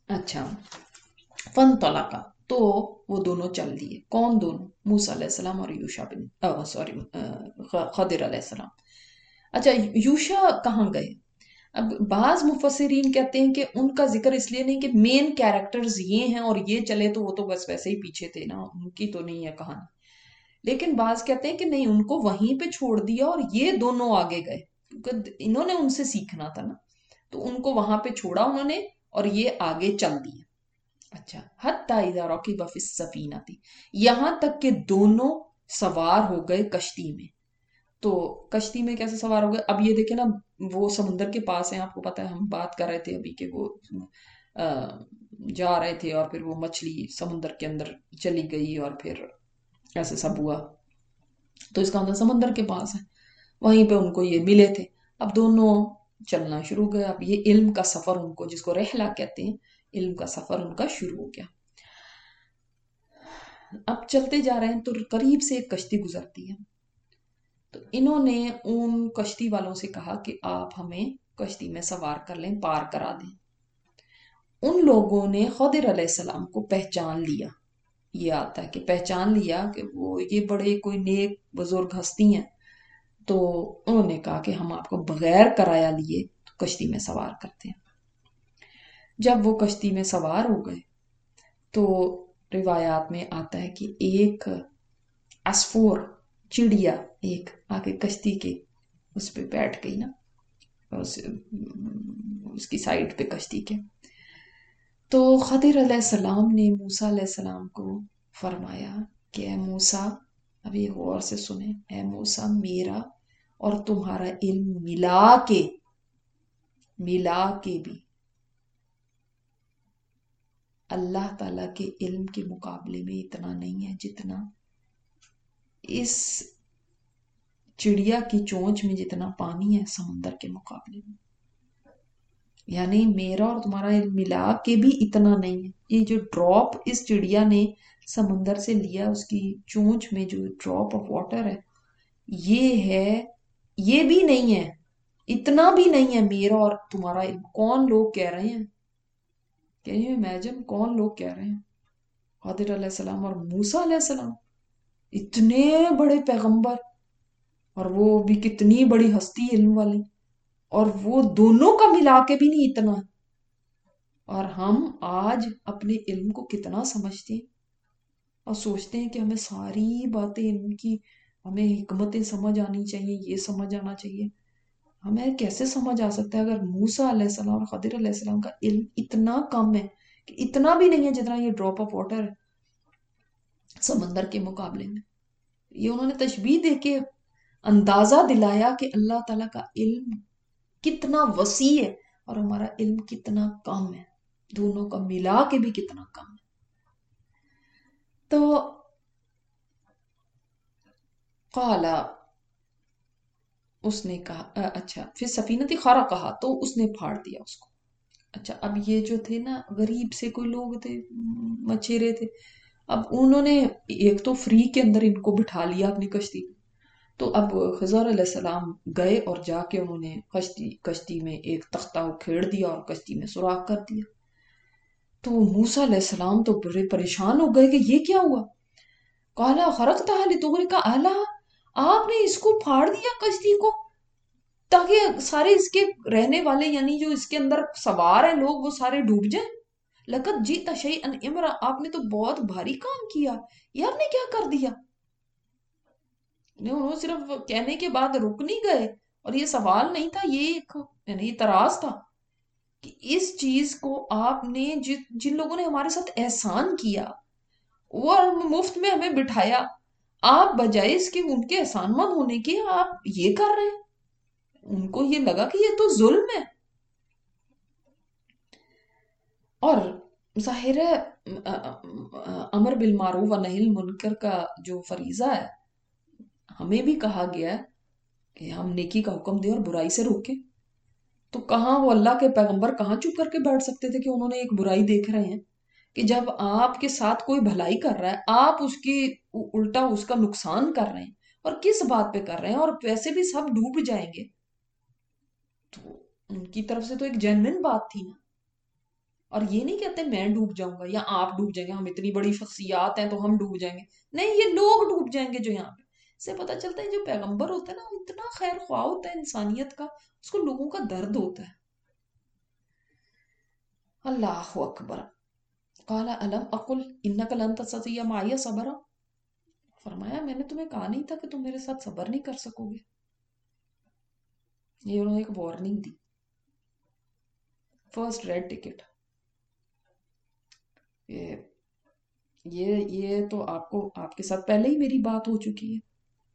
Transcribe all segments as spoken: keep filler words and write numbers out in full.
اچھا، فن طلقہ، تو وہ دونوں چل دیے. کون دونوں؟ موسیٰ علیہ السلام اور یوشع بن سوری خضر علیہ السلام. اچھا، یوشع کہاں گئے؟ اب بعض مفسرین کہتے ہیں کہ ان کا ذکر اس لیے نہیں کہ مین کیریکٹرز یہ ہیں اور یہ چلے تو وہ تو بس ویسے ہی پیچھے تھے نا، ان کی تو نہیں ہے کہانی. لیکن بعض کہتے ہیں کہ نہیں، ان کو وہیں پہ چھوڑ دیا اور یہ دونوں آگے گئے کیونکہ انہوں نے ان سے سیکھنا تھا نا، تو ان کو وہاں پہ چھوڑا انہوں نے اور یہ آگے چل دیے. اچھا، حتی اذا رکب فی السفینہ تھی، یہاں تک کہ دونوں سوار ہو گئے کشتی میں. تو کشتی میں کیسے سوار ہو گئے؟ اب یہ دیکھیں نا، وہ سمندر کے پاس ہیں، آپ کو پتا ہے ہم بات کر رہے تھے ابھی کہ وہ جا رہے تھے اور پھر وہ مچھلی سمندر کے اندر چلی گئی اور پھر ایسے سب ہوا. تو اس کا مطلب سمندر کے پاس ہے، وہیں پہ ان کو یہ ملے تھے. اب دونوں چلنا شروع گئے. اب یہ علم کا سفر ان کو، جس کو رحلہ کہتے ہیں، علم کا سفر ان کا شروع ہو گیا. اب چلتے جا رہے ہیں تو قریب سے ایک کشتی گزرتی ہے. تو انہوں نے ان کشتی والوں سے کہا کہ آپ ہمیں کشتی میں سوار کر لیں، پار کرا دیں. ان لوگوں نے خضر علیہ السلام کو پہچان لیا. یہ آتا ہے کہ پہچان لیا کہ وہ یہ بڑے کوئی نیک بزرگ ہستی ہیں. تو انہوں نے کہا کہ ہم آپ کو بغیر کرایہ لیے تو کشتی میں سوار کرتے ہیں. جب وہ کشتی میں سوار ہو گئے تو روایات میں آتا ہے کہ ایک عصفور، چڑیا، ایک آگے کشتی کے اس پہ بیٹھ گئی نا، اس, اس کی سائڈ پہ کشتی کے. تو خضر علیہ السلام نے موسیٰ علیہ السلام کو فرمایا کہ اے موسیٰ، ابھی غور سے سنیں، اے موسیٰ، میرا اور تمہارا علم ملا کے ملا کے بھی اللہ تعالیٰ کے علم کے مقابلے میں اتنا نہیں ہے جتنا اس چڑیا کی چونچ میں جتنا پانی ہے سمندر کے مقابلے میں. یعنی میرا اور تمہارا علم ملا کے بھی اتنا نہیں ہے. یہ جو ڈراپ اس چڑیا نے سمندر سے لیا، اس کی چونچ میں جو ڈراپ آف واٹر ہے، یہ ہے، یہ بھی نہیں ہے، اتنا بھی نہیں ہے میرا اور تمہارا علم. کون لوگ کہہ رہے ہیں؟ کین یو امیجن کون لوگ کہہ رہے ہیں؟ خضر علیہ السلام اور موسیٰ علیہ السلام، اتنے بڑے پیغمبر، اور وہ بھی کتنی بڑی ہستی علم والی، اور وہ دونوں کا ملا کے بھی نہیں اتنا. اور ہم آج اپنے علم کو کتنا سمجھتے ہیں اور سوچتے ہیں کہ ہمیں ساری باتیں علم کی، ہمیں حکمتیں سمجھ آنی چاہیے، یہ سمجھ آنا چاہیے. ہمیں کیسے سمجھ آ سکتا ہے اگر موسیٰ علیہ السلام اور خضر علیہ السلام کا علم اتنا کم ہے کہ اتنا بھی نہیں ہے جتنا یہ ڈراپ آف واٹر ہے سمندر کے مقابلے میں. یہ انہوں نے تشبیہ دے کے اندازہ دلایا کہ اللہ تعالیٰ کا علم کتنا وسیع ہے اور ہمارا علم کتنا کم ہے، دونوں کا ملا کے بھی کتنا کم ہے. تو قال، اس نے کہا، اچھا پھر سفینتی خارا کہا تو اس نے پھاڑ دیا اس کو. اچھا، اب یہ جو تھے نا غریب سے کوئی لوگ تھے، مچھیرے تھے، اب انہوں نے ایک تو فری کے اندر ان کو بٹھا لیا اپنی کشتی میں. تو اب خضر علیہ السلام گئے اور جا کے انہوں نے کشتی کشتی میں ایک تختہ اکھیڑ دیا اور کشتی میں سوراخ کر دیا. تو موسیٰ علیہ السلام تو بڑے پریشان ہو گئے کہ یہ کیا ہوا. قالا خرقتها لتغرق اهلها، آپ نے اس کو پھاڑ دیا کشتی کو تاکہ سارے اس کے رہنے والے، یعنی جو اس کے اندر سوار ہیں لوگ، وہ سارے ڈوب جائیں. لقد جئت شیئا امرا، آپ نے تو بہت بھاری کام کیا، یہ آپ نے کیا کر دیا. انہوں صرف کہنے کے بعد رک نہیں گئے، اور یہ سوال نہیں تھا، یہ ایک یعنی اعتراض تھا کہ اس چیز کو آپ نے جن لوگوں نے ہمارے ساتھ احسان کیا، وہ مفت میں ہمیں بٹھایا، آپ بجائے اس کے ان کے احسان مند ہونے کے آپ یہ کر رہے ہیں. ان کو یہ لگا کہ یہ تو ظلم ہے. اور ظاہر ہے امر بالمعروف و نہی المنکر کا جو فریضہ ہے، ہمیں بھی کہا گیا ہے کہ ہم نیکی کا حکم دیں اور برائی سے روکیں. تو کہاں وہ اللہ کے پیغمبر کہاں چپ کر کے بیٹھ سکتے تھے کہ انہوں نے ایک برائی دیکھ رہے ہیں کہ جب آپ کے ساتھ کوئی بھلائی کر رہا ہے آپ اس کی الٹا اس کا نقصان کر رہے ہیں، اور کس بات پہ کر رہے ہیں، اور ویسے بھی سب ڈوب جائیں گے. تو ان کی طرف سے تو ایک جینوین بات تھی نا. اور یہ نہیں کہتے میں ڈوب جاؤں گا یا آپ ڈوب جائیں گے، ہم اتنی بڑی شخصیات ہیں تو ہم ڈوب جائیں گے، نہیں، یہ لوگ ڈوب جائیں گے جو یہاں پہ. اس سے پتہ چلتا ہے جو پیغمبر ہوتا ہے نا وہ اتنا خیر خواہ ہوتا ہے انسانیت کا، اس کو لوگوں کا درد ہوتا ہے. اللہ اکبر. قال الم اقل انک لن تستطیع معی صبرا، فرمایا میں نے تمہیں کہا نہیں تھا کہ تم میرے ساتھ صبر نہیں کر سکو گے. یہ انہوں نے ایک وارننگ دی، فرسٹ ریڈ ٹکٹ. یہ یہ یہ تو آپ کو آپ کے ساتھ پہلے ہی میری بات ہو چکی ہے.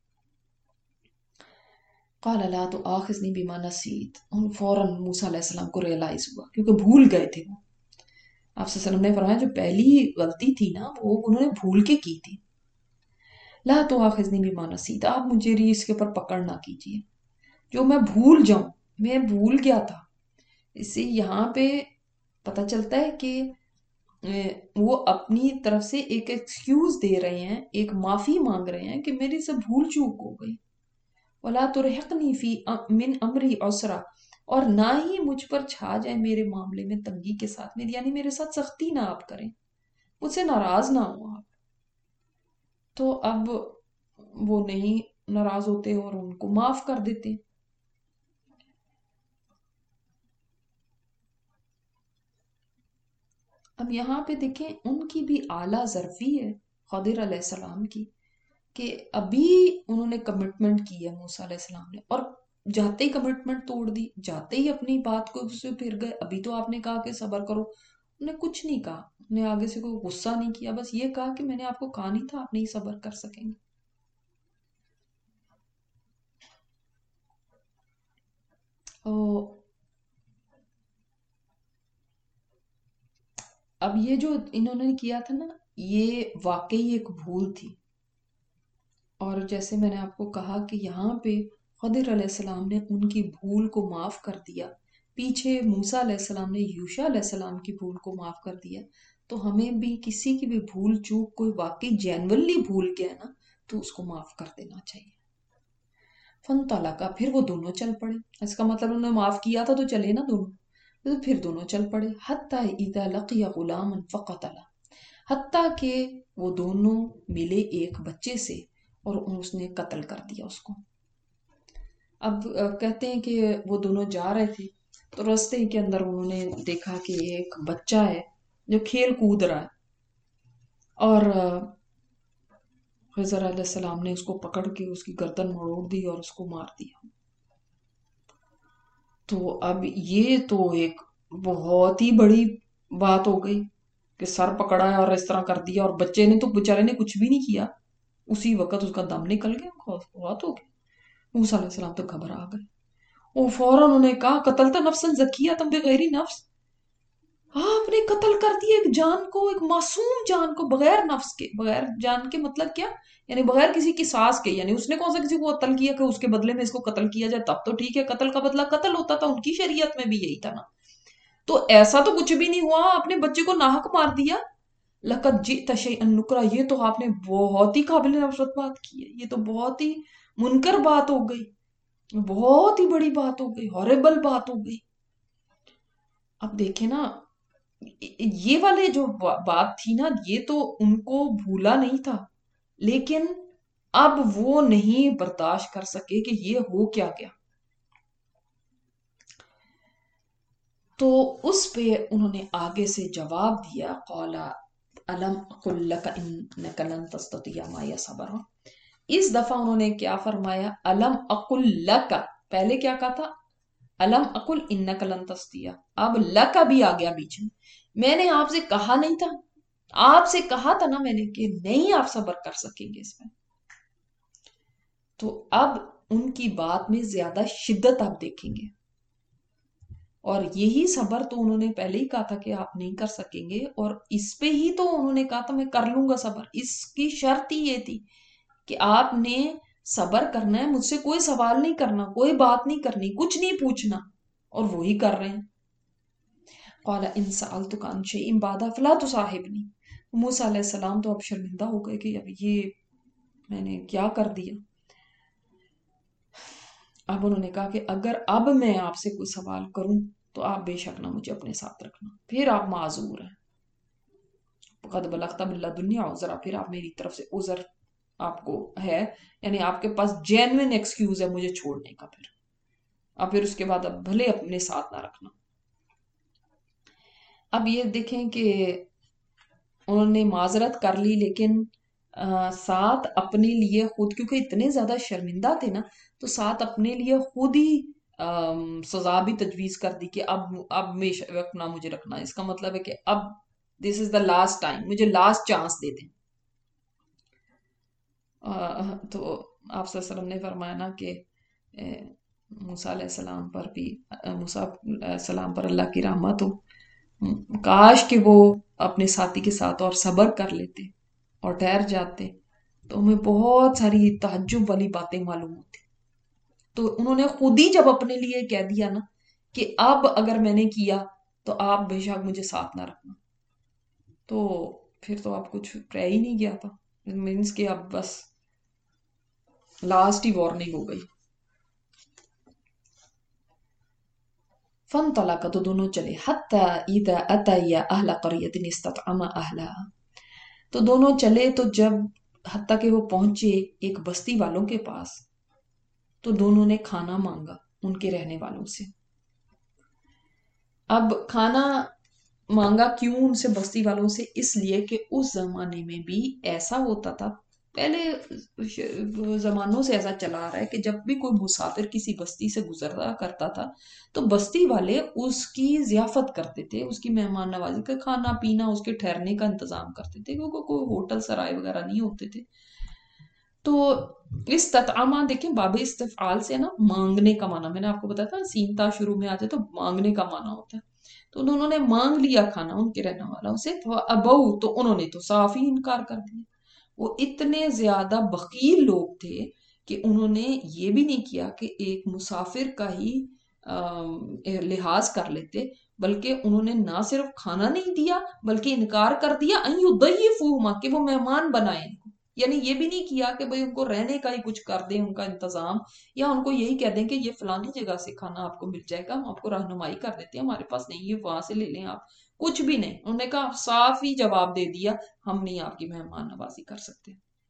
قال لا تؤاخذنی بما نسیت، ان فوراً موسیٰ علیہ السلام کو ریئلائز ہوا کیونکہ بھول گئے تھے وہ. آپ صلی اللہ علیہ وسلم نے فرمایا جو پہلی غلطی تھی نا وہ انہوں نے بھول کے کی تھی. لا تؤاخذنی بما نسیت، آپ مجھے ری اس کے اوپر پکڑ نہ کیجیے جو میں بھول جاؤں، میں بھول گیا تھا. اس سے یہاں پہ پتہ چلتا ہے کہ وہ اپنی طرف سے ایک ایکسکیوز دے رہے ہیں، ایک معافی مانگ رہے ہیں کہ میری سے بھول چوک ہو گئی. وَلَا تُرْحِقْنِي فِي مِنْ أَمْرِي عُسْرًا، اور نہ ہی مجھ پر چھا جائے میرے معاملے میں تنگی کے ساتھ، میری یعنی میرے ساتھ سختی نہ آپ کریں، مجھ سے ناراض نہ ہوں آپ. تو اب وہ نہیں ناراض ہوتے اور ان کو معاف کر دیتے. اب یہاں پہ دیکھیں ان کی بھی اعلیٰ ظرفی ہے خضر علیہ السلام کی، کہ ابھی انہوں نے کمٹمنٹ کی ہے موسیٰ علیہ السلام نے، اور جاتے ہی کمٹمنٹ توڑ دی، جاتے ہی اپنی بات کو سے پھر گئے. ابھی تو آپ نے کہا کہ صبر کرو، انہوں نے کچھ نہیں کہا، انہوں نے آگے سے کوئی غصہ نہیں کیا، بس یہ کہا کہ میں نے آپ کو کہا نہیں تھا آپ نہیں صبر کر سکیں گے. اب یہ جو انہوں نے کیا تھا نا یہ واقعی ایک بھول تھی، اور جیسے میں نے آپ کو کہا کہ یہاں پہ خضر علیہ السلام نے ان کی بھول کو معاف کر دیا، پیچھے موسیٰ علیہ السلام نے یوشع علیہ السلام کی بھول کو معاف کر دیا. تو ہمیں بھی کسی کی بھی بھول چوک کوئی واقعی جینورلی بھول گیا نا تو اس کو معاف کر دینا چاہیے. فَانْطَلَقَا، پھر وہ دونوں چل پڑے. اس کا مطلب انہوں نے معاف کیا تھا تو چلے نا دونوں، تو پھر دونوں چل پڑے. حَتَّى إِذَا لَقِيَ غُلَامًا فَقَتَلَهُ، حتیٰ کہ وہ دونوں ملے ایک بچے سے اور اس نے قتل کر دیا اس کو. اب کہتے ہیں کہ وہ دونوں جا رہے تھے تو راستے کے اندر انہوں نے دیکھا کہ ایک بچہ ہے جو کھیل کود رہا ہے، اور خضر علیہ السلام نے اس کو پکڑ کے اس کی گردن مڑوڑ دی اور اس کو مار دیا. تو اب یہ تو ایک بہت ہی بڑی بات ہو گئی کہ سر پکڑا ہے اور اس طرح کر دیا، اور بچے نے تو بیچارے نے کچھ بھی نہیں کیا، اسی وقت اس کا دم نکل گیا، بہت ہو گیا. موسیٰ علیہ السلام تو گھبرا گئے، وہ فوراً انہوں نے کہا قتلت نفسا زکیۃ بغیر نفس، آپ نے قتل کر دیا ایک جان کو، ایک معصوم جان کو بغیر نفس کے. بغیر جان کے مطلب کیا؟ یعنی بغیر کسی قصاص کے، یعنی اس نے کون سا کسی کو قتل کیا کہ اس کے بدلے میں اس کو قتل کیا جائے، تب تو ٹھیک ہے، قتل کا بدلہ قتل ہوتا تھا، ان کی شریعت میں بھی یہی تھا نا. تو ایسا تو کچھ بھی نہیں ہوا، آپ نے بچے کو ناحق مار دیا. لقد جئت شیئا نکرا، یہ تو آپ نے بہت ہی قابل نفرت بات کی ہے، یہ تو بہت ہی منکر بات ہو گئی، بہت ہی بڑی بات ہو گئی، ہاربل بات ہو گئی. اب دیکھیں نا یہ والے جو بات تھی نا یہ تو ان کو بھولا نہیں تھا، لیکن اب وہ نہیں برداشت کر سکے کہ یہ ہو کیا گیا. تو اس پہ انہوں نے آگے سے جواب دیا، قال الم اقل لک انک لن تستطیع معی صبرا. اس دفعہ انہوں نے کیا فرمایا؟ الم اقل لک، پہلے کیا کہا تھا؟ الم اقل انک لن تستطیع، اب لک بھی آ گیا بیچ میں. میں نے آپ سے کہا نہیں تھا، آپ سے کہا تھا نا میں نے کہ نہیں آپ صبر کر سکیں گے اس میں. تو اب ان کی بات میں زیادہ شدت آپ دیکھیں گے، اور یہی صبر تو انہوں نے پہلے ہی کہا تھا کہ آپ نہیں کر سکیں گے، اور اس پہ ہی تو انہوں نے کہا تھا میں کر لوں گا صبر. اس کی شرط ہی یہ تھی کہ آپ نے صبر کرنا ہے، مجھ سے کوئی سوال نہیں کرنا، کوئی بات نہیں کرنی، کچھ نہیں پوچھنا، اور وہی کر رہے ہیں. قال ان سألتک عن شیء بعد فلا تصاحبنی. موسیٰ علیہ السلام تو اب شرمندہ ہو گئے کہ اب یہ میں نے کیا کر دیا. اب انہوں نے کہا کہ اگر اب میں آپ سے کوئی سوال کروں تو آپ بے شک نہ مجھے اپنے ساتھ رکھنا، پھر آپ معذور ہیں، قد بلغت من لدنی عذرا، پھر آپ میری طرف سے عذر آپ کو ہے، یعنی آپ کے پاس جینوین ایکسکیوز ہے مجھے چھوڑنے کا، پھر اب پھر اس کے بعد اب بھلے اپنے ساتھ نہ رکھنا۔ اب یہ دیکھیں کہ انہوں نے معذرت کر لی، لیکن ساتھ اپنے لیے خود، کیونکہ اتنے زیادہ شرمندہ تھے نا، تو ساتھ اپنے لیے خود ہی سزا بھی تجویز کر دی کہ اب اب میں رکھنا مجھے رکھنا، اس کا مطلب ہے کہ اب this is the last time, مجھے لاسٹ چانس دے دیں۔ تو آپ صلی اللہ علیہ وسلم نے فرمایا نا کہ موسیٰ علیہ السلام پر بھی موسیٰ علیہ السلام پر اللہ کی رحمت ہو، کاش کہ وہ اپنے ساتھی کے ساتھ اور صبر کر لیتے اور ٹھہر جاتے تو ہمیں بہت ساری تعجب والی باتیں معلوم ہوتی۔ تو انہوں نے خود ہی جب اپنے لیے کہہ دیا نا کہ اب اگر میں نے کیا تو آپ بے شک مجھے ساتھ نہ رکھنا، تو پھر تو اب کچھ رہ ہی نہیں گیا تھا، مینس کہ اب بس لاسٹ ہی وارننگ ہو گئی۔ فانطلقا، تو دونوں چلے، حتی اذا اتیا اہل قریۃ استطعما اہلها، تو دونوں چلے تو جب حتیٰ کہ وہ پہنچے ایک بستی والوں کے پاس، تو دونوں نے کھانا مانگا ان کے رہنے والوں سے۔ اب کھانا مانگا کیوں ان سے، بستی والوں سے؟ اس لیے کہ اس زمانے میں بھی ایسا ہوتا تھا، پہلے زمانوں سے ایسا چلا آ رہا ہے کہ جب بھی کوئی مسافر کسی بستی سے گزرا کرتا تھا تو بستی والے اس کی ضیافت کرتے تھے، اس کی مہمان نوازی کا، کھانا پینا، اس کے ٹھہرنے کا انتظام کرتے تھے، کیونکہ کوئی ہوٹل سرائے وغیرہ نہیں ہوتے تھے۔ تو استطعما دیکھیں باب استفعال سے نا مانگنے کا معنی، میں نے آپ کو بتایا تھا سینتا شروع میں آ جائے تو مانگنے کا معنی ہوتا ہے، تو انہوں نے مانگ لیا کھانا ان کے رہنے والوں سے، ابو، تو انہوں نے تو صاف ہی انکار کر دیا۔ وہ اتنے زیادہ بخیل لوگ تھے کہ انہوں نے یہ بھی نہیں کیا کہ ایک مسافر کا ہی لحاظ کر لیتے، بلکہ انہوں نے نہ صرف کھانا نہیں دیا بلکہ انکار کر دیا ان یضیفوہما، کہ وہ مہمان بنائیں، یعنی یہ بھی نہیں کیا کہ بھئی ان کو رہنے کا ہی کچھ کر دیں، ان کا انتظام، یا ان کو یہی کہہ دیں کہ یہ فلانی جگہ سے کھانا آپ کو مل جائے گا، ہم آپ کو رہنمائی کر دیتے ہیں، ہمارے پاس نہیں، یہ وہاں سے لے لیں آپ، کچھ بھی نہیں۔ انہوں نے کہا صاف ہی جواب دے دیا ہم نہیں آپ کی مہمان نوازی کر سکتے۔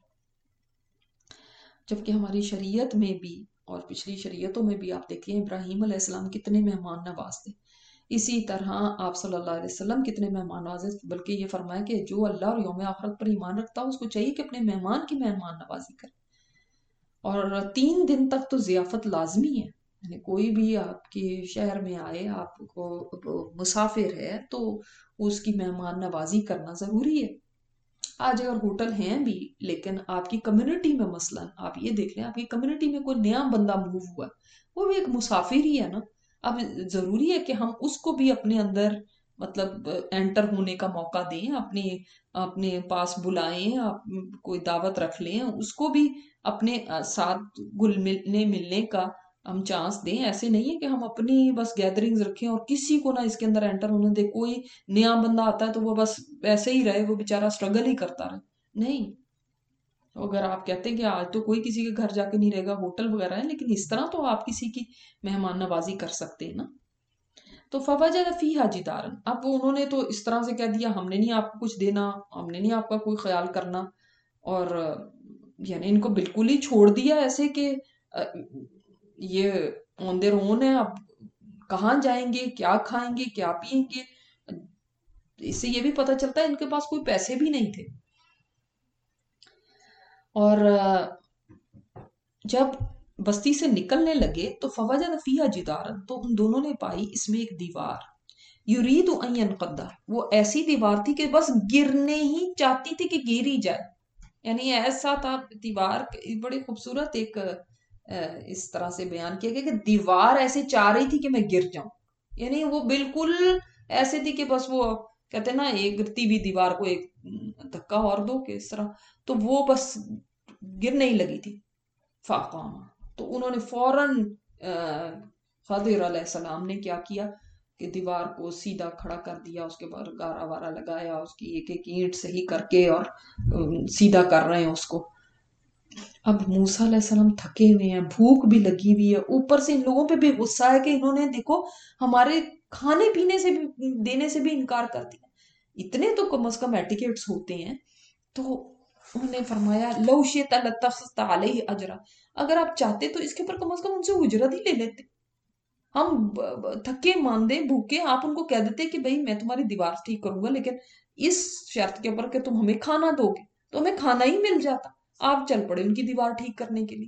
جبکہ ہماری شریعت میں بھی اور پچھلی شریعتوں میں بھی آپ دیکھیں ابراہیم علیہ السلام کتنے مہمان نواز تھے، اسی طرح آپ صلی اللہ علیہ وسلم کتنے مہمان نوازے، بلکہ یہ فرمایا کہ جو اللہ اور یوم آخرت پر ایمان رکھتا ہے اس کو چاہیے کہ اپنے مہمان کی مہمان نوازی کرے، اور تین دن تک تو ضیافت لازمی ہے، یعنی کوئی بھی آپ کے شہر میں آئے، آپ کو مسافر ہے تو اس کی مہمان نوازی کرنا ضروری ہے۔ آج اگر ہوٹل ہیں بھی لیکن آپ کی کمیونٹی میں مثلا آپ یہ دیکھ لیں آپ کی کمیونٹی میں کوئی نیا بندہ موو ہوا، وہ بھی ایک مسافر ہی ہے نا، اب ضروری ہے کہ ہم اس کو بھی اپنے اندر مطلب انٹر ہونے کا موقع دیں، اپنے اپنے پاس بلائیں، کوئی دعوت رکھ لیں، اس کو بھی اپنے ساتھ گل ملنے ملنے کا ہم چانس دیں۔ ایسے نہیں ہے کہ ہم اپنی بس گیدرنگز رکھیں اور کسی کو نہ اس کے اندر انٹر ہونے دے، کوئی نیا بندہ آتا ہے تو وہ بس ایسے ہی رہے، وہ بیچارہ سٹرگل ہی کرتا رہے، نہیں۔ اگر آپ کہتے ہیں کہ آج تو کوئی کسی کے گھر جا کے نہیں رہے گا، ہوٹل وغیرہ ہے، لیکن اس طرح تو آپ کسی کی مہمان نوازی کر سکتے ہیں نا۔ تو فوجد فیہا جدارا، اب انہوں نے تو اس طرح سے کہہ دیا ہم نے نہیں آپ کو کچھ دینا، ہم نے نہیں آپ کا کوئی خیال کرنا، اور یعنی ان کو بالکل ہی چھوڑ دیا ایسے کہ یہ آن دیئر اون ہے، اب کہاں جائیں گے، کیا کھائیں گے، کیا پیئیں گے۔ اس سے یہ بھی پتہ چلتا ہے ان کے پاس کوئی پیسے بھی نہیں تھے۔ اور جب بستی سے نکلنے لگے تو فوجد فیہا جدارا، تو ان دونوں نے پائی اس میں ایک دیوار، یرید ان ینقض، وہ ایسی دیوار تھی کہ بس گرنے ہی چاہتی تھی کہ گر ہی جائے، یعنی ایسا تھا دیوار، بڑی خوبصورت ایک اس طرح سے بیان کیا گیا کہ دیوار ایسے چاہ رہی تھی کہ میں گر جاؤں، یعنی وہ بالکل ایسے تھی کہ بس وہ کہتے ہیں نا ایک گرتی ہوئی دیوار کو ایک دھکا اور دو کہ اس طرح، تو وہ بس گرنے ہی لگی تھی۔ فاقام، تو انہوں نے فوراً خضر علیہ السلام نے کیا کیا کہ دیوار کو سیدھا کھڑا کر دیا، اس کے بعد گارا وارا لگایا، اس کی ایک ایک اینٹ صحیح کر کے اور سیدھا کر رہے ہیں اس کو۔ اب موسیٰ علیہ السلام تھکے ہوئے ہیں، بھوک بھی لگی ہوئی ہے، اوپر سے ان لوگوں پہ بھی غصہ ہے کہ انہوں نے دیکھو ہمارے کھانے پینے سے بھی دینے سے بھی انکار کر دیا. اتنے تو کم از کم ایٹیکیٹس ہوتے ہیں. تو انہوں نے فرمایا لو شئت لاتخذت علیہ اجرا، اگر آپ چاہتے تو اس کے اوپر کم از کم ان سے اجرت ہی لے لیتے. ہم تھکے ماندے بھوکے آپ ان کو کہہ دیتے کہ بھئی میں تمہاری دیوار ٹھیک کروں گا لیکن اس شرط کے اوپر کہ تم ہمیں کھانا دو گے، تو ہمیں کھانا ہی مل جاتا. آپ چل پڑے ان کی دیوار ٹھیک کرنے کے لیے.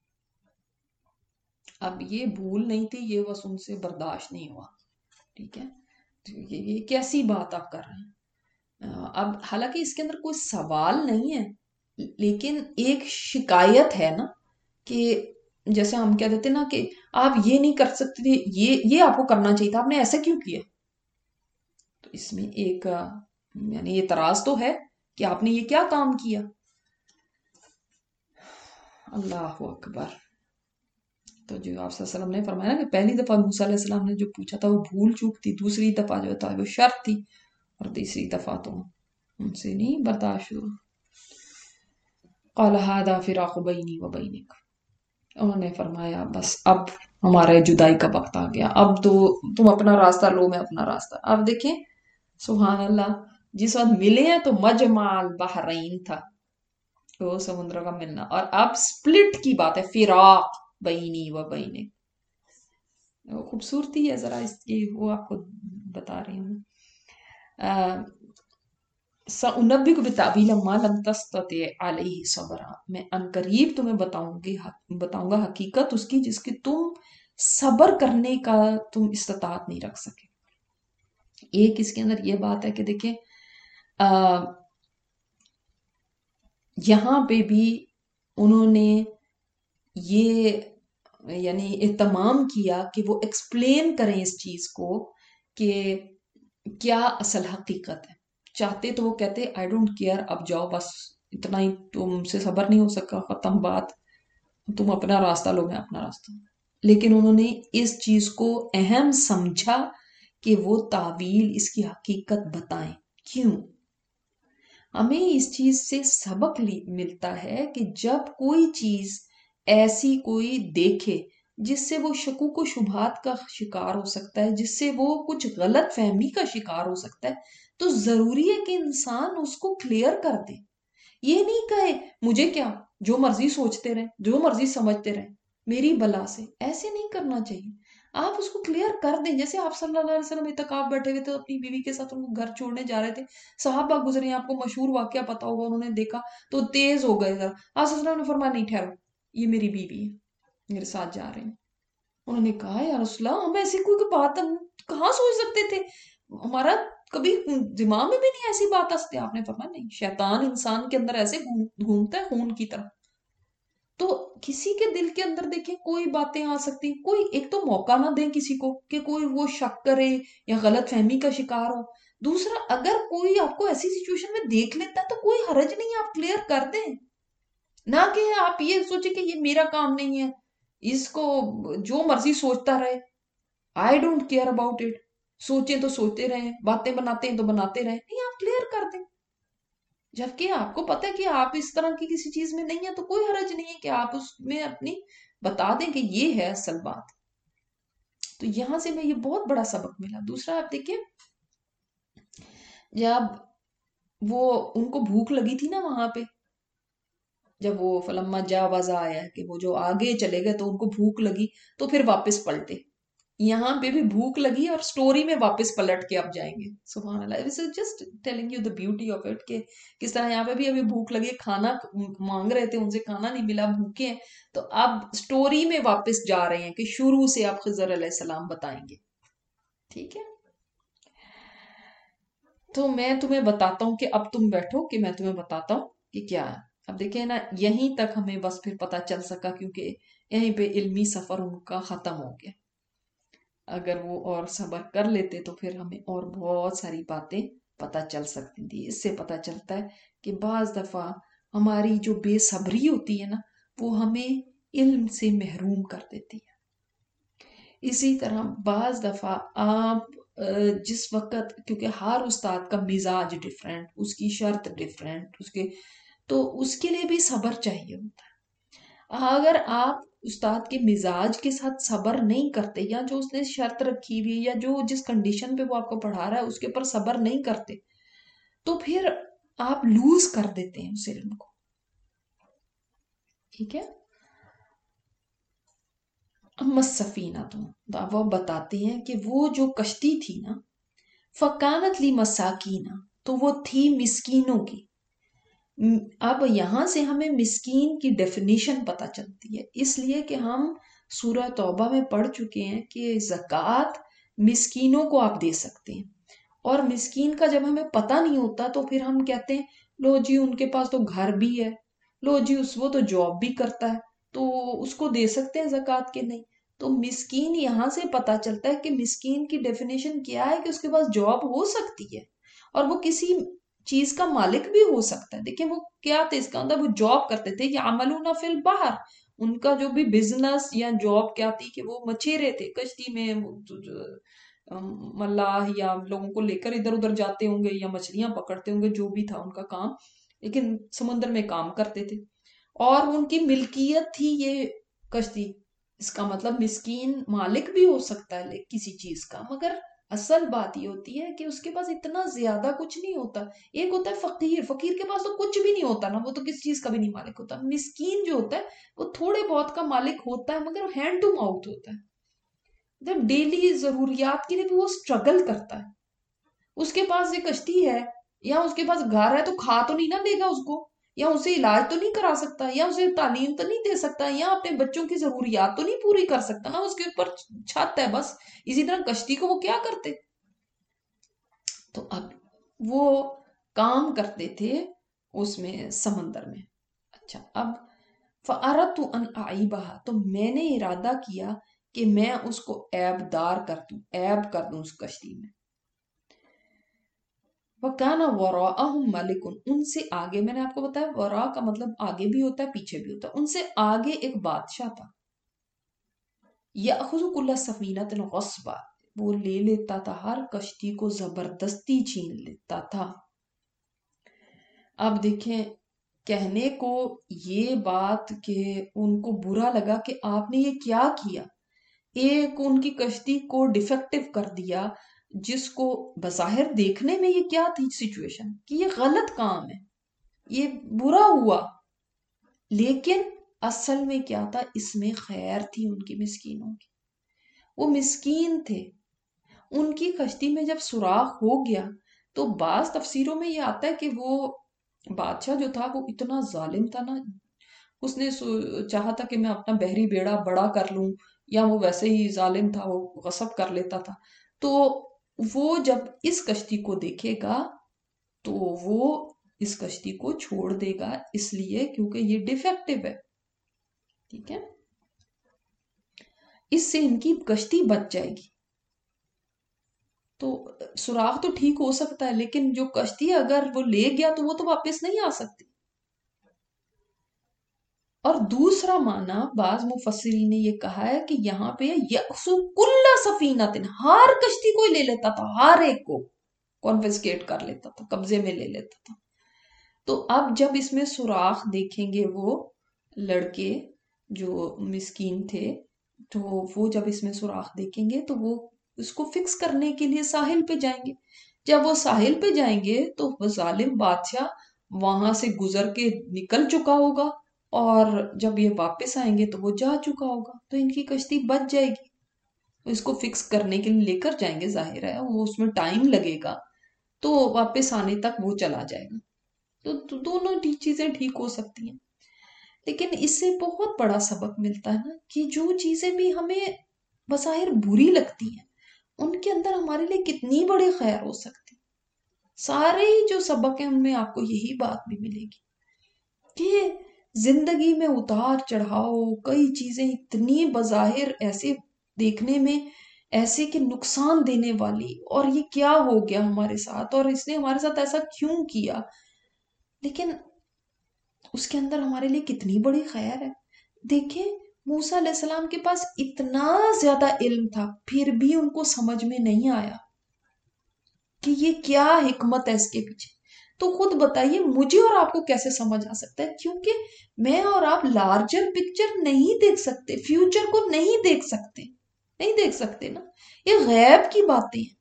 اب یہ بھول نہیں تھی، یہ بس ان سے برداشت نہیں ہوا. ٹھیک ہے، یہ کیسی بات آپ کر رہے ہیں. اب حالانکہ اس کے اندر کوئی سوال نہیں ہے لیکن ایک شکایت ہے نا، کہ جیسے ہم کہہ دیتے نا کہ آپ یہ نہیں کر سکتے تھے، یہ یہ آپ کو کرنا چاہیے تھا، آپ نے ایسا کیوں کیا. تو اس میں ایک یعنی اعتراض تو ہے کہ آپ نے یہ کیا کام کیا. اللہ اکبر. تو جو آپ صلی اللہ علیہ وسلم نے فرمایا نا کہ پہلی دفعہ موسیٰ علیہ السلام نے جو پوچھا تھا وہ بھول چوک تھی، دوسری دفعہ جو تھا وہ شرط تھی، اور تیسری دفعہ تو ان سے نہیں برداشت ہوا. قال هذا فراق بینی و بینک، انہوں نے فرمایا بس اب ہمارے جدائی کا وقت آ گیا، اب تو تم اپنا راستہ لو، میں اپنا راستہ. اب دیکھیں سبحان اللہ، جس وقت ملے ہیں تو مجمع البحرین تھا، دو سمندروں کا ملنا، اور اب سپلٹ کی بات ہے، فراق بینی و بینک. خوبصورتی ہے ذرا اس کی، وہ آپ کو بتا رہی ہوں. سأنبئک بتأویل ما لم تستطع علیہ صبرا، میں ان قریب تمہیں بتاؤں گی بتاؤں گا حقیقت اس کی جس کی تم صبر کرنے کا تم استطاعت نہیں رکھ سکے. ایک اس کے اندر یہ بات ہے کہ دیکھیں یہاں پہ بھی انہوں نے یہ یعنی اہتمام کیا کہ وہ ایکسپلین کریں اس چیز کو کہ کیا اصل حقیقت ہے. چاہتے تو وہ کہتے آئی ڈونٹ کیئر، اب جاؤ بس اتنا ہی، تم سے صبر نہیں ہو سکا، ختم بات، تم اپنا راستہ لو، میں اپنا راستہ. لیکن انہوں نے اس چیز کو اہم سمجھا کہ وہ تعویل اس کی حقیقت بتائیں. کیوں؟ ہمیں اس چیز سے سبق ملتا ہے کہ جب کوئی چیز ایسی کوئی دیکھے جس سے وہ شکوک و شبہات کا شکار ہو سکتا ہے، جس سے وہ کچھ غلط فہمی کا شکار ہو سکتا ہے، تو ضروری ہے کہ انسان اس کو کلیئر کر دے. یہ نہیں کہے مجھے کیا، جو مرضی سوچتے رہیں، جو مرضی سمجھتے رہیں، میری بلا سے. ایسے نہیں کرنا چاہیے. آپ اس کو کلیئر کر دیں. جیسے آپ صلی اللہ علیہ وسلم اعتکاف بیٹھے ہوئے تھے اپنی بیوی کے ساتھ، ان کو گھر چھوڑنے جا رہے تھے، صحابہ گزرے ہیں، آپ کو مشہور واقعہ پتا ہوگا، انہوں نے دیکھا تو تیز ہو گئے ذرا. آپ صلی اللہ علیہ وسلم نے فرمایا نہیں ٹھہرو، یہ میری بیوی ہے، میرے ساتھ جا رہے ہیں. انہوں نے کہا یا رسول اللہ ہم ایسی کوئی بات کہاں سوچ سکتے تھے، ہمارا کبھی دماغ میں بھی نہیں ایسی بات آستے. آپ نے فرمایا نہیں، شیطان انسان کے اندر ایسے گھومتا ہے خون کی طرح. تو کسی کے دل کے اندر دیکھیں کوئی باتیں آ سکتی، کوئی ایک تو موقع نہ دیں کسی کو کہ کوئی وہ شک کرے یا غلط فہمی کا شکار ہو. دوسرا اگر کوئی آپ کو ایسی سچویشن میں دیکھ لیتا ہے تو کوئی حرج نہیں، آپ کلیئر کر دیں. نہ کہ آپ یہ سوچیں کہ یہ میرا کام نہیں ہے، اس کو جو مرضی سوچتا رہے، I don't care about it, سوچیں تو سوچتے رہیں، باتیں بناتے ہیں تو بناتے رہیں. نہیں، آپ کلیئر کر دیں. جبکہ آپ کو پتہ ہے کہ آپ اس طرح کی کسی چیز میں نہیں ہے تو کوئی حرج نہیں ہے کہ آپ اس میں اپنی بتا دیں کہ یہ ہے اصل بات. تو یہاں سے میں یہ بہت بڑا سبق ملا. دوسرا آپ دیکھیں، جب وہ ان کو بھوک لگی تھی نا وہاں پہ، جب وہ فلما جا وازا آیا کہ وہ جو آگے چلے گئے تو ان کو بھوک لگی تو پھر واپس پلٹے. یہاں پہ بھی بھوک لگی اور سٹوری میں واپس پلٹ کے اب جائیں گے. سبحان اللہ. This is just telling you the beauty of it کہ کس طرح یہاں پہ بھی ابھی بھوک لگی، کھانا مانگ رہے تھے، ان سے کھانا نہیں ملا، بھوکے ہیں، تو اب سٹوری میں واپس جا رہے ہیں کہ شروع سے اب خضر علیہ السلام بتائیں گے. ٹھیک ہے، تو میں تمہیں بتاتا ہوں کہ اب تم بیٹھو کہ میں تمہیں بتاتا ہوں کہ کیا ہے. اب دیکھیں نا، یہیں تک ہمیں بس پھر پتا چل سکا کیونکہ یہیں پہ علمی سفر ان کا ختم ہو گیا. اگر وہ اور صبر کر لیتے تو پھر ہمیں اور بہت ساری باتیں پتہ چل سکتی تھی. اس سے پتہ چلتا ہے کہ بعض دفعہ ہماری جو بے صبری ہوتی ہے نا، وہ ہمیں علم سے محروم کر دیتی ہے. اسی طرح بعض دفعہ آپ جس وقت، کیونکہ ہر استاد کا مزاج ڈیفرنٹ، اس کی شرط ڈیفرنٹ، اس کے تو اس کے لیے بھی صبر چاہیے ہوتا ہے. اگر آپ استاد کے مزاج کے ساتھ صبر نہیں کرتے، یا جو اس نے شرط رکھی ہوئی یا جو جس کنڈیشن پہ وہ آپ کو پڑھا رہا ہے اس کے اوپر صبر نہیں کرتے، تو پھر آپ لوز کر دیتے ہیں اس علم کو. ٹھیک ہے. اما السفینہ، تو وہ بتاتے ہیں کہ وہ جو کشتی تھی نا، فکانت لی مساکینہ، تو وہ تھی مسکینوں کی. اب یہاں سے ہمیں مسکین کی ڈیفینیشن پتہ چلتی ہے، اس لیے کہ ہم سورہ توبہ میں پڑھ چکے ہیں کہ زکوٰۃ مسکینوں کو آپ دے سکتے ہیں، اور مسکین کا جب ہمیں پتہ نہیں ہوتا تو پھر ہم کہتے ہیں لو جی ان کے پاس تو گھر بھی ہے، لو جی اس وہ تو جاب بھی کرتا ہے تو اس کو دے سکتے ہیں زکوٰۃ کے. نہیں. تو مسکین یہاں سے پتہ چلتا ہے کہ مسکین کی ڈیفینیشن کیا ہے کہ اس کے پاس جاب ہو سکتی ہے اور وہ کسی چیز کا مالک بھی ہو سکتا ہے. دیکھیں وہ کیا تھے، اس کا مطلب وہ جاب کرتے تھے، یعملون فی البحر، ان کا جو بھی بزنس یا جاب کیا تھی کہ وہ مچھیرے تھے، کشتی میں ملاح یا لوگوں کو لے کر ادھر ادھر جاتے ہوں گے یا مچھلیاں پکڑتے ہوں گے، جو بھی تھا ان کا کام، لیکن سمندر میں کام کرتے تھے اور ان کی ملکیت تھی یہ کشتی. اس کا مطلب مسکین مالک بھی ہو سکتا ہے کسی چیز کا، مگر اصل بات یہ ہوتی ہے کہ اس کے پاس اتنا زیادہ کچھ نہیں ہوتا. ایک ہوتا ہے فقیر، فقیر کے پاس تو کچھ بھی نہیں ہوتا نا، وہ تو کسی چیز کا بھی نہیں مالک ہوتا. مسکین جو ہوتا ہے وہ تھوڑے بہت کا مالک ہوتا ہے مگر ہینڈ ٹو ماؤتھ ہوتا ہے، جب ڈیلی ضروریات کے لیے بھی وہ سٹرگل کرتا ہے. اس کے پاس یہ کشتی ہے یا اس کے پاس گھر ہے تو کھا تو نہیں نہ دے گا اس کو، یا اسے علاج تو نہیں کرا سکتا، یا اسے تعلیم تو نہیں دے سکتا، یا اپنے بچوں کی ضروریات تو نہیں پوری کر سکتا نا، اس کے اوپر چھت ہے بس. اسی طرح کشتی کو وہ کیا کرتے، تو اب وہ کام کرتے تھے اس میں سمندر میں. اچھا، اب فَأَرَدْتُ أَنْ أَعِيبَهَا، تو میں نے ارادہ کیا کہ میں اس کو عیب دار کر دوں، عیب کر دوں اس کشتی میں. وَكَانَ وَرَاءَهُمْ مَلِكٌ، ان سے آگے، میں نے آپ کو بتایا وراء کا مطلب آگے بھی ہوتا ہے پیچھے بھی ہوتا ہے، ان سے آگے ایک بادشاہ تھا. يَأْخُذُ كُلَّ سَفِينَةٍ غَصْبًا، وہ لے لیتا تھا ہر کشتی کو زبردستی چھین لیتا تھا. اب دیکھیں کہنے کو یہ بات کہ ان کو برا لگا کہ آپ نے یہ کیا کیا، ایک ان کی کشتی کو ڈیفیکٹو کر دیا، جس کو بظاہر دیکھنے میں یہ کیا تھی سچویشن کہ یہ غلط کام ہے، یہ برا ہوا، لیکن اصل میں کیا تھا، اس میں خیر تھی ان کی مسکینوں کی. وہ مسکین تھے، ان کی کشتی میں جب سوراخ ہو گیا تو بعض تفسیروں میں یہ آتا ہے کہ وہ بادشاہ جو تھا وہ اتنا ظالم تھا نا، اس نے چاہا تھا کہ میں اپنا بحری بیڑا بڑا کر لوں، یا وہ ویسے ہی ظالم تھا، وہ غصب کر لیتا تھا. تو وہ جب اس کشتی کو دیکھے گا تو وہ اس کشتی کو چھوڑ دے گا، اس لیے کیونکہ یہ ڈیفیکٹو ہے. ٹھیک ہے، اس سے ان کی کشتی بچ جائے گی. تو سوراخ تو ٹھیک ہو سکتا ہے لیکن جو کشتی اگر وہ لے گیا تو وہ تو واپس نہیں آ سکتی. اور دوسرا معنی بعض مفسرین نے یہ کہا ہے کہ یہاں پہ یأخذ کل سفینۃ، ہر کشتی کو لے لیتا تھا، ہر ایک کو کانفسکیٹ کر لیتا تھا، قبضے میں لے لیتا تھا. تو اب جب اس میں سوراخ دیکھیں گے وہ لڑکے جو مسکین تھے، تو وہ جب اس میں سوراخ دیکھیں گے تو وہ اس کو فکس کرنے کے لیے ساحل پہ جائیں گے. جب وہ ساحل پہ جائیں گے تو وہ ظالم بادشاہ وہاں سے گزر کے نکل چکا ہوگا، اور جب یہ واپس آئیں گے تو وہ جا چکا ہوگا، تو ان کی کشتی بچ جائے گی. اس کو فکس کرنے کے لیے لے کر جائیں گے، ظاہر ہے وہ اس میں ٹائم لگے گا، تو واپس آنے تک وہ چلا جائے گا. تو دونوں چیزیں ٹھیک ہو سکتی ہیں. لیکن اس سے بہت بڑا سبق ملتا ہے نا کہ جو چیزیں بھی ہمیں بظاہر بری لگتی ہیں ان کے اندر ہمارے لیے کتنی بڑی خیر ہو سکتی. سارے ہی جو سبق ہیں ان میں آپ کو یہی بات بھی ملے گی کہ زندگی میں اتار چڑھاؤ، کئی چیزیں اتنی بظاہر ایسے دیکھنے میں ایسے کہ نقصان دینے والی، اور یہ کیا ہو گیا ہمارے ساتھ اور اس نے ہمارے ساتھ ایسا کیوں کیا، لیکن اس کے اندر ہمارے لیے کتنی بڑی خیر ہے. دیکھیں موسیٰ علیہ السلام کے پاس اتنا زیادہ علم تھا پھر بھی ان کو سمجھ میں نہیں آیا کہ یہ کیا حکمت ہے اس کے پیچھے. تو خود بتائیے مجھے اور آپ کو کیسے سمجھ آ سکتا ہے؟ کیونکہ میں اور آپ لارجر پکچر نہیں دیکھ سکتے، فیوچر کو نہیں دیکھ سکتے، نہیں دیکھ سکتے نا، یہ غیب کی باتیں ہیں۔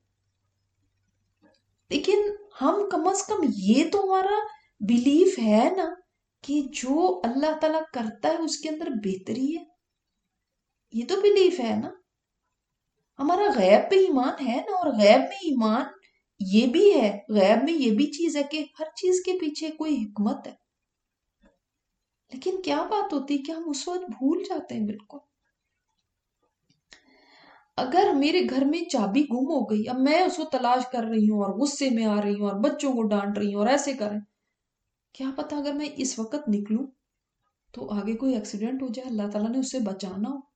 لیکن ہم کم از کم یہ تو ہمارا بلیف ہے نا کہ جو اللہ تعالیٰ کرتا ہے اس کے اندر بہتری ہے، یہ تو بلیف ہے نا، ہمارا غیب پہ ایمان ہے نا۔ اور غیب میں ایمان یہ بھی ہے، غیب میں یہ بھی چیز ہے کہ ہر چیز کے پیچھے کوئی حکمت ہے۔ لیکن کیا بات ہوتی ہے کہ ہم اس وقت بھول جاتے ہیں بالکل۔ اگر میرے گھر میں چابی گم ہو گئی، اب میں اس کو تلاش کر رہی ہوں اور غصے میں آ رہی ہوں اور بچوں کو ڈانٹ رہی ہوں اور ایسے کر رہی ہوں، کیا پتا اگر میں اس وقت نکلوں تو آگے کوئی ایکسیڈنٹ ہو جائے، اللہ تعالیٰ نے اس سے بچانا ہو۔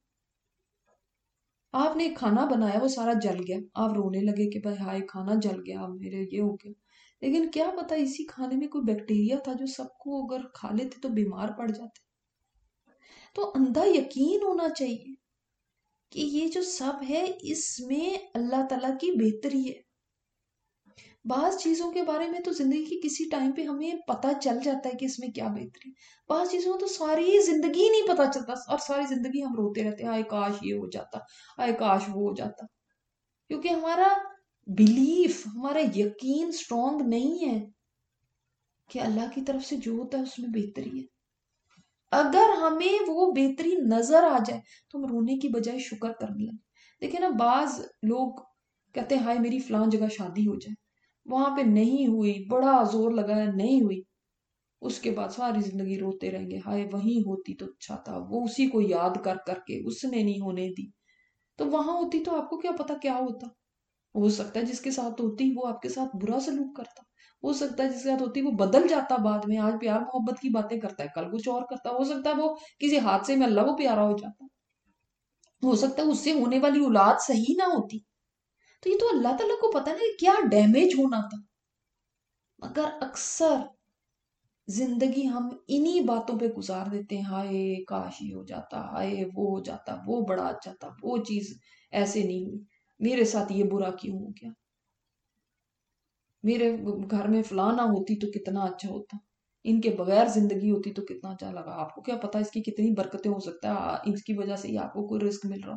آپ نے کھانا بنایا، وہ سارا جل گیا، آپ رونے لگے کہ بھائی ہائے کھانا جل گیا، میرے یہ ہو گیا، لیکن کیا پتا اسی کھانے میں کوئی بیکٹیریا تھا جو سب کو اگر کھا لیتے تو بیمار پڑ جاتے۔ تو اندھا یقین ہونا چاہیے کہ یہ جو سب ہے اس میں اللہ تعالیٰ کی بہتری ہے۔ بعض چیزوں کے بارے میں تو زندگی کی کسی ٹائم پہ ہمیں پتہ چل جاتا ہے کہ اس میں کیا بہتری ہے، بعض چیزوں تو ساری زندگی نہیں پتہ چلتا اور ساری زندگی ہم روتے رہتے ہیں، آئے کاش یہ ہو جاتا، آئے کاش وہ ہو جاتا، کیونکہ ہمارا بلیف، ہمارا یقین سٹرونگ نہیں ہے کہ اللہ کی طرف سے جو ہوتا ہے اس میں بہتری ہے۔ اگر ہمیں وہ بہتری نظر آ جائے تو ہم رونے کی بجائے شکر کرنے لگیں۔ دیکھیں نا، بعض لوگ کہتے ہیں ہائے میری فلان جگہ شادی ہو جائے، وہاں پہ نہیں ہوئی، بڑا زور لگایا نہیں ہوئی، اس کے بعد ساری زندگی روتے رہیں گے، ہائے وہیں ہوتی تو اچھا تھا، وہ اسی کو یاد کر کر کے اس نے نہیں ہونے دی، تو وہاں ہوتی تو آپ کو کیا پتا کیا ہوتا۔ ہو سکتا ہے جس کے ساتھ ہوتی وہ آپ کے ساتھ برا سلوک کرتا، ہو سکتا ہے جس کے ساتھ ہوتی وہ بدل جاتا، بعد میں آج پیار محبت کی باتیں کرتا ہے کل کچھ اور کرتا، ہو سکتا ہے وہ کسی حادثے میں اللہ کو پیارا ہو جاتا، ہو سکتا ہے اس سے ہونے والی اولاد صحیح نہ ہوتی۔ تو یہ تو اللہ تعالیٰ کو پتا نہیں کیا ڈیمیج ہونا تھا، مگر اکثر زندگی ہم انہی باتوں پہ گزار دیتے ہیں، ہائے کاش یہ ہو جاتا، ہائے وہ ہو جاتا، وہ بڑا اچھا تھا، وہ چیز ایسے نہیں ہوئی، میرے ساتھ یہ برا کیوں ہو گیا، میرے گھر میں فلاں نہ ہوتی تو کتنا اچھا ہوتا، ان کے بغیر زندگی ہوتی تو کتنا اچھا لگا۔ آپ کو کیا پتا اس کی کتنی برکتیں ہو سکتا ہے، اس کی وجہ سے ہی آپ کو کوئی رزق مل رہا۔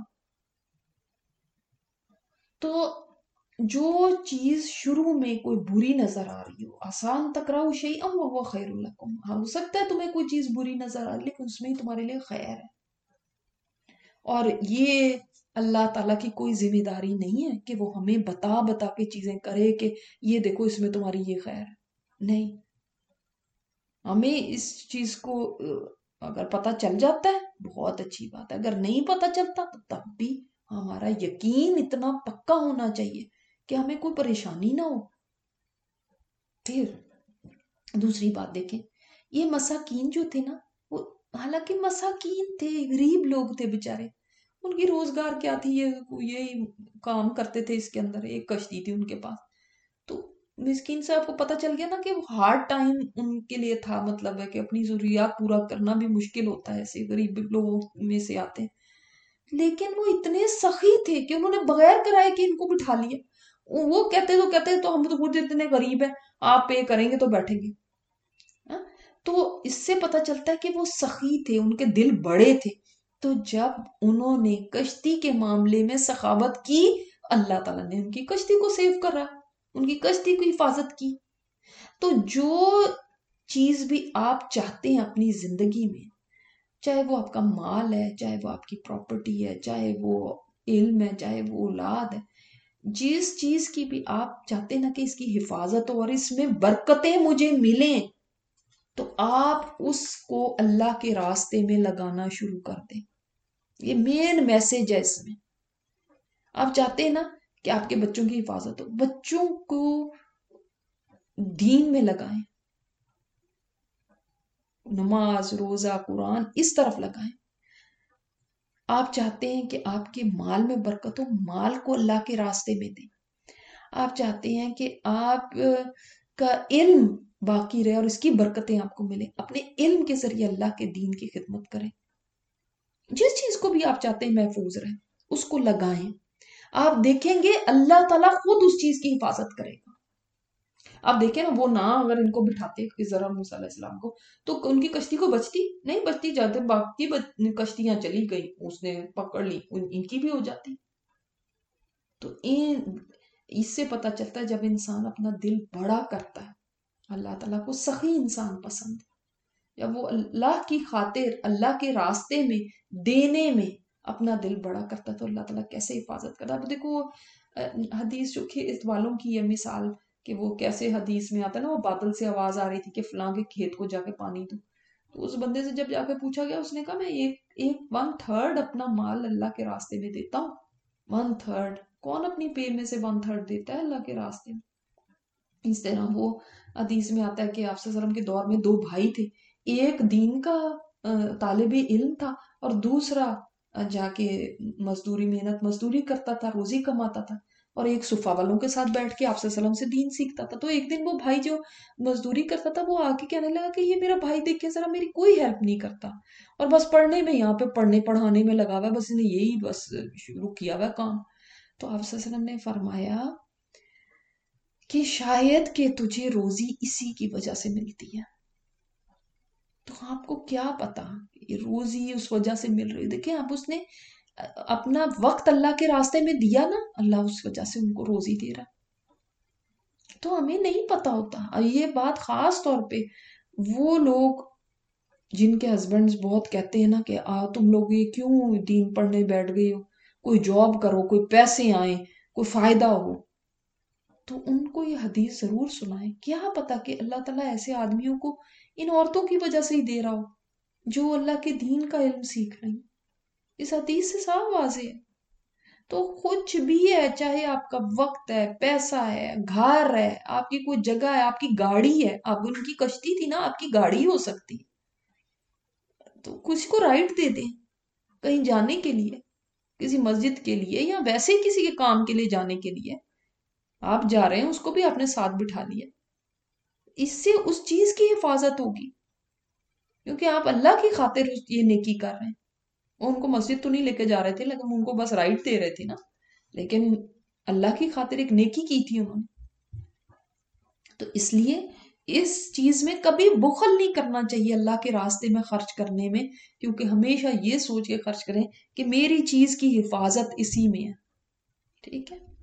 تو جو چیز شروع میں کوئی بری نظر آ رہی ہو، آسان تکراؤ شیئا وہو خیر لکم، ہو سکتا ہے تمہیں کوئی چیز بری نظر آ رہی لیکن اس میں ہی تمہارے لیے خیر ہے، اور یہ اللہ تعالیٰ کی کوئی ذمہ داری نہیں ہے کہ وہ ہمیں بتا بتا کے چیزیں کرے کہ یہ دیکھو اس میں تمہاری یہ خیر ہے، نہیں، ہمیں اس چیز کو اگر پتہ چل جاتا ہے بہت اچھی بات ہے، اگر نہیں پتہ چلتا تو تب بھی ہمارا یقین اتنا پکا ہونا چاہیے کہ ہمیں کوئی پریشانی نہ ہو۔ پھر دوسری بات دیکھیں، یہ مساکین جو تھے نا، وہ حالانکہ مساکین تھے، غریب لوگ تھے بیچارے، ان کی روزگار کیا تھی، یہ یہی کام کرتے تھے، اس کے اندر ایک کشتی تھی ان کے پاس، تو مسکین سے آپ کو پتہ چل گیا نا کہ ہارڈ ٹائم ان کے لیے تھا، مطلب ہے کہ اپنی ضروریات پورا کرنا بھی مشکل ہوتا ہے، ایسے غریب لوگوں میں سے آتے ہیں، لیکن وہ اتنے سخی تھے کہ انہوں نے بغیر کرائے کہ ان کو بٹھا لیا، وہ کہتے تو کہتے تو ہم تو خود اتنے غریب ہیں، آپ پے کریں گے تو بیٹھیں گے۔ تو اس سے پتہ چلتا ہے کہ وہ سخی تھے، ان کے دل بڑے تھے، تو جب انہوں نے کشتی کے معاملے میں سخاوت کی، اللہ تعالیٰ نے ان کی کشتی کو سیو کرا، ان کی کشتی کو حفاظت کی۔ تو جو چیز بھی آپ چاہتے ہیں اپنی زندگی میں، چاہے وہ آپ کا مال ہے، چاہے وہ آپ کی پراپرٹی ہے، چاہے وہ علم ہے، چاہے وہ اولاد ہے، جس چیز کی بھی آپ چاہتے ہیں نا کہ اس کی حفاظت ہو اور اس میں برکتیں مجھے ملیں، تو آپ اس کو اللہ کے راستے میں لگانا شروع کر دیں۔ یہ مین میسج ہے اس میں۔ آپ چاہتے ہیں نا کہ آپ کے بچوں کی حفاظت ہو، بچوں کو دین میں لگائیں، نماز، روزہ، قرآن اس طرف لگائیں۔ آپ چاہتے ہیں کہ آپ کے مال میں برکت ہو، مال کو اللہ کے راستے میں دیں۔ آپ چاہتے ہیں کہ آپ کا علم باقی رہے اور اس کی برکتیں آپ کو ملیں، اپنے علم کے ذریعے اللہ کے دین کی خدمت کریں۔ جس چیز کو بھی آپ چاہتے ہیں محفوظ رہے، اس کو لگائیں، آپ دیکھیں گے اللہ تعالیٰ خود اس چیز کی حفاظت کرے گا۔ آپ دیکھیں نا وہ نہ اگر ان کو بٹھاتے ذرا موسیٰ علیہ السلام کو تو ان کی کشتی کو بچتی نہیں، بچتی جاتے، باقی کشتیاں چلی گئی، اس نے پکڑ لی، ان کی بھی ہو جاتی۔ تو اس سے پتہ چلتا ہے جب انسان اپنا دل بڑا کرتا ہے، اللہ تعالیٰ کو سخی انسان پسند ہے، جب وہ اللہ کی خاطر اللہ کے راستے میں دینے میں اپنا دل بڑا کرتا ہے تو اللہ تعالیٰ کیسے حفاظت کرتا ہے۔ اب دیکھو حدیث جو کھیت والوں کی ہے مثال، کہ وہ کیسے حدیث میں آتا ہے نا، وہ بادل سے آواز آ رہی تھی کہ فلاں کے کھیت کو جا کے پانی دو، تو اس بندے سے جب جا کے پوچھا گیا، اس نے کہا میں ایک ایک ون تھرڈ اپنا مال اللہ کے راستے میں دیتا ہوں۔ ون تھرڈ کون اپنی پے میں سے ون تھرڈ دیتا ہے اللہ کے راستے میں؟ اس طرح وہ حدیث میں آتا ہے کہ آپ صلی اللہ علیہ وسلم کے دور میں دو بھائی تھے، ایک دین کا طالب علم تھا اور دوسرا جا کے مزدوری محنت مزدوری کرتا تھا، روزی کماتا تھا، اور ایک صفا والوں کے ساتھ بیٹھ کے آپ صلی اللہ علیہ وسلم سے دین سیکھتا تھا۔ تو ایک دن وہ بھائی جو مزدوری کرتا تھا وہ آ کے کہنے لگا کہ یہ میرا بھائی دیکھ کے ذرا میری کوئی ہیلپ نہیں کرتا، اور بس پڑھنے میں یہاں پہ پڑھنے پڑھانے میں لگا ہوا ہے، بس نے یہی بس شروع کیا ہوا کام۔ تو آپ صلی اللہ علیہ وسلم نے فرمایا کہ شاید کہ تجھے روزی اسی کی وجہ سے ملتی ہے، تو آپ کو کیا پتا روزی اس وجہ سے مل رہی۔ دیکھیں آپ اس نے اپنا وقت اللہ کے راستے میں دیا نا، اللہ اس وجہ سے ان کو روزی دے رہا۔ تو ہمیں نہیں پتا ہوتا یہ بات، خاص طور پہ وہ لوگ جن کے ہسبینڈز بہت کہتے ہیں نا کہ آ تم لوگ یہ کیوں دین پڑھنے بیٹھ گئے ہو، کوئی جاب کرو، کوئی پیسے آئیں، کوئی فائدہ ہو، تو ان کو یہ حدیث ضرور سنائیں۔ کیا پتا کہ اللہ تعالیٰ ایسے آدمیوں کو ان عورتوں کی وجہ سے ہی دے رہا ہو جو اللہ کے دین کا علم سیکھ رہی۔ اس حدیث سے صاف واضح ہے۔ تو کچھ بھی ہے، چاہے آپ کا وقت ہے، پیسہ ہے، گھر ہے، آپ کی کوئی جگہ ہے، آپ کی گاڑی ہے، آپ ان کی کشتی تھی نا، آپ کی گاڑی ہو سکتی، تو کسی کو رائٹ دے دیں کہیں جانے کے لیے، کسی مسجد کے لیے، یا ویسے ہی کسی کے کام کے لیے جانے کے لیے آپ جا رہے ہیں، اس کو بھی آپ نے ساتھ بٹھا لیا، اس سے اس چیز کی حفاظت ہوگی، کیونکہ آپ اللہ کی خاطر یہ نیکی کر رہے ہیں۔ ان کو مسجد تو نہیں لے کے جا رہے تھے، لیکن ان کو بس رائٹ دے رہے تھے نا، لیکن اللہ کی خاطر ایک نیکی کی تھی انہوں نے۔ تو اس لیے اس چیز میں کبھی بخل نہیں کرنا چاہیے اللہ کے راستے میں خرچ کرنے میں، کیونکہ ہمیشہ یہ سوچ کے خرچ کریں کہ میری چیز کی حفاظت اسی میں ہے، ٹھیک ہے۔